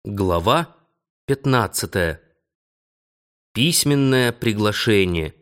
Глава 15. Письменное приглашение.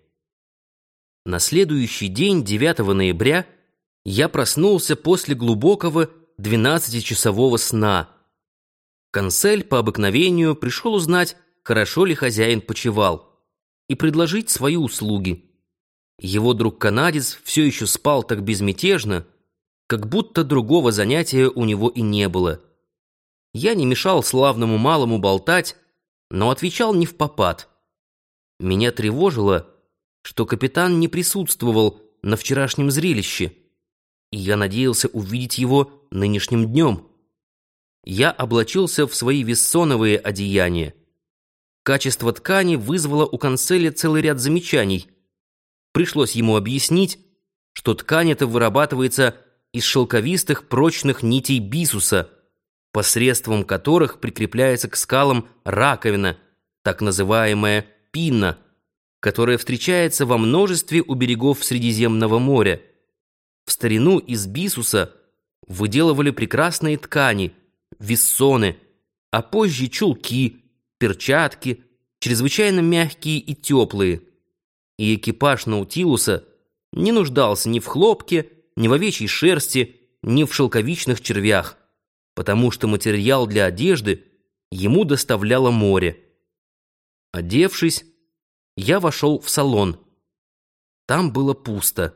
На следующий день, 9 ноября, я проснулся после глубокого 12-часового сна. Консель по обыкновению пришел узнать, хорошо ли хозяин почивал, и предложить свои услуги. Его друг-канадец все еще спал так безмятежно, как будто другого занятия у него и не было. Я не мешал славному малому болтать, но отвечал невпопад. Меня тревожило, что капитан не присутствовал на вчерашнем зрелище, и я надеялся увидеть его нынешним днем. Я облачился в свои вессоновые одеяния. Качество ткани вызвало у канцеля целый ряд замечаний. Пришлось ему объяснить, что ткань эта вырабатывается из шелковистых прочных нитей бисуса, посредством которых прикрепляется к скалам раковина, так называемая пинна, которая встречается во множестве у берегов Средиземного моря. В старину из бисуса выделывали прекрасные ткани, вессоны, а позже чулки, перчатки, чрезвычайно мягкие и теплые. И экипаж Наутилуса не нуждался ни в хлопке, ни в овечьей шерсти, ни в шелковичных червях, потому что материал для одежды ему доставляло море. Одевшись, я вошел в салон. Там было пусто.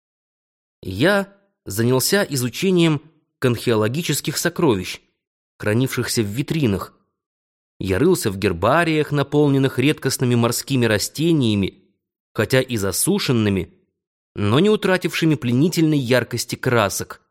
Я занялся изучением конхеологических сокровищ, хранившихся в витринах. Я рылся в гербариях, наполненных редкостными морскими растениями, хотя и засушенными, но не утратившими пленительной яркости красок.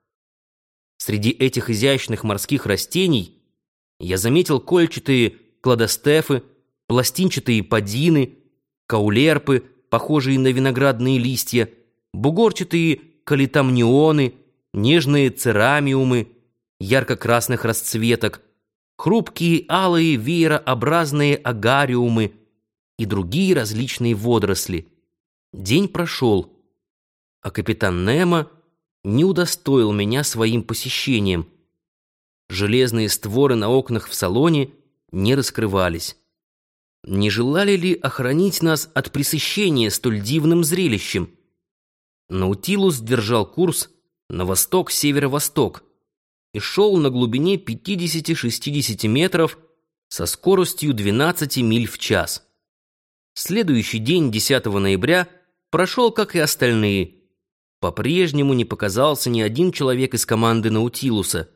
Среди этих изящных морских растений я заметил кольчатые кладостефы, пластинчатые подины, каулерпы, похожие на виноградные листья, бугорчатые калитамнионы, нежные церамиумы ярко-красных расцветок, хрупкие алые веерообразные агариумы и другие различные водоросли. День прошел, а капитан Немо не удостоил меня своим посещением. Железные створы на окнах в салоне не раскрывались. Не желали ли охранить нас от пресыщения столь дивным зрелищем? Наутилус держал курс на восток-северо-восток и шел на глубине 50-60 метров со скоростью 12 миль в час. Следующий день, 10 ноября, прошел, как и остальные. По-прежнему не показался ни один человек из команды Наутилуса.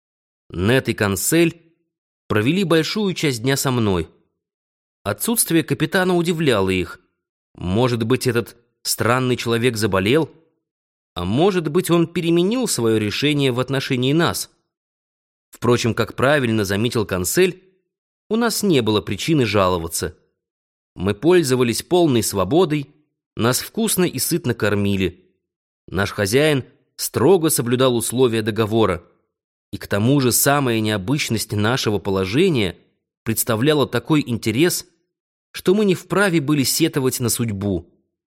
Нет и Консель провели большую часть дня со мной. Отсутствие капитана удивляло их. Может быть, этот странный человек заболел, а может быть, он переменил свое решение в отношении нас. Впрочем, как правильно заметил Консель, у нас не было причины жаловаться. Мы пользовались полной свободой, нас вкусно и сытно кормили. Наш хозяин строго соблюдал условия договора, и к тому же самая необычность нашего положения представляла такой интерес, что мы не вправе были сетовать на судьбу.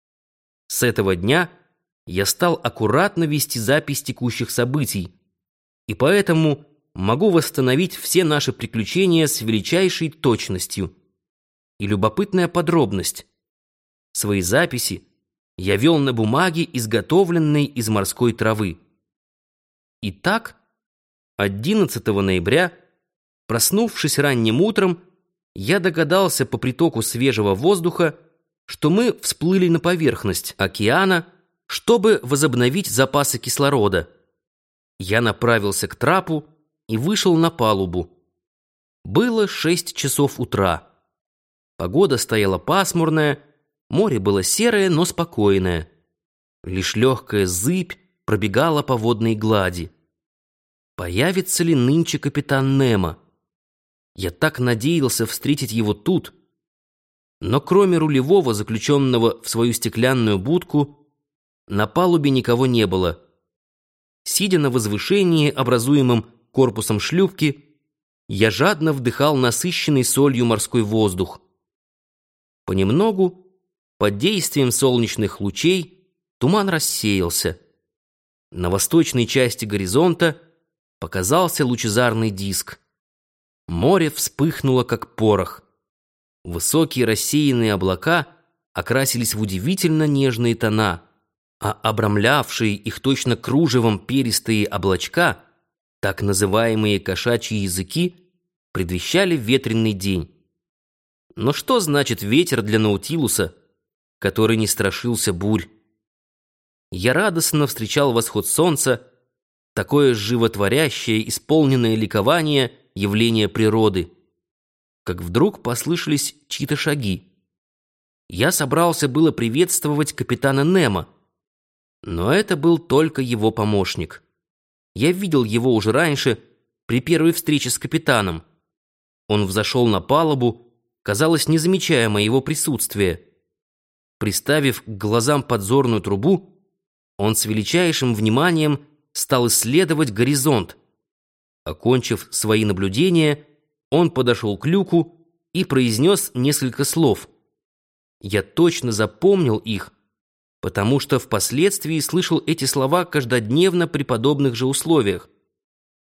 С этого дня я стал аккуратно вести запись текущих событий, и поэтому могу восстановить все наши приключения с величайшей точностью. И любопытная подробность: свои записи я вел на бумаге, изготовленной из морской травы. Итак, 11 ноября, проснувшись ранним утром, я догадался по притоку свежего воздуха, что мы всплыли на поверхность океана, чтобы возобновить запасы кислорода. Я направился к трапу и вышел на палубу. Было 6 часов утра. Погода стояла пасмурная, море было серое, но спокойное. Лишь легкая зыбь пробегала по водной глади. Появится ли нынче капитан Немо? Я так надеялся встретить его тут. Но кроме рулевого, заключенного в свою стеклянную будку, на палубе никого не было. Сидя на возвышении, образуемом корпусом шлюпки, я жадно вдыхал насыщенный солью морской воздух. Понемногу, под действием солнечных лучей, туман рассеялся. На восточной части горизонта показался лучезарный диск. Море вспыхнуло, как порох. Высокие рассеянные облака окрасились в удивительно нежные тона, а обрамлявшие их точно кружевом перистые облачка, так называемые кошачьи языки, предвещали ветреный день. Но что значит ветер для Наутилуса, который не страшился бурь? Я радостно встречал восход солнца, такое животворящее, исполненное ликование явление природы, как вдруг послышались чьи-то шаги. Я собрался было приветствовать капитана Немо, но это был только его помощник. Я видел его уже раньше, при первой встрече с капитаном. Он взошел на палубу, казалось, не замечая моего присутствия. Приставив к глазам подзорную трубу, он с величайшим вниманием стал исследовать горизонт. Окончив свои наблюдения, он подошел к люку и произнес несколько слов. Я точно запомнил их, потому что впоследствии слышал эти слова каждодневно при подобных же условиях.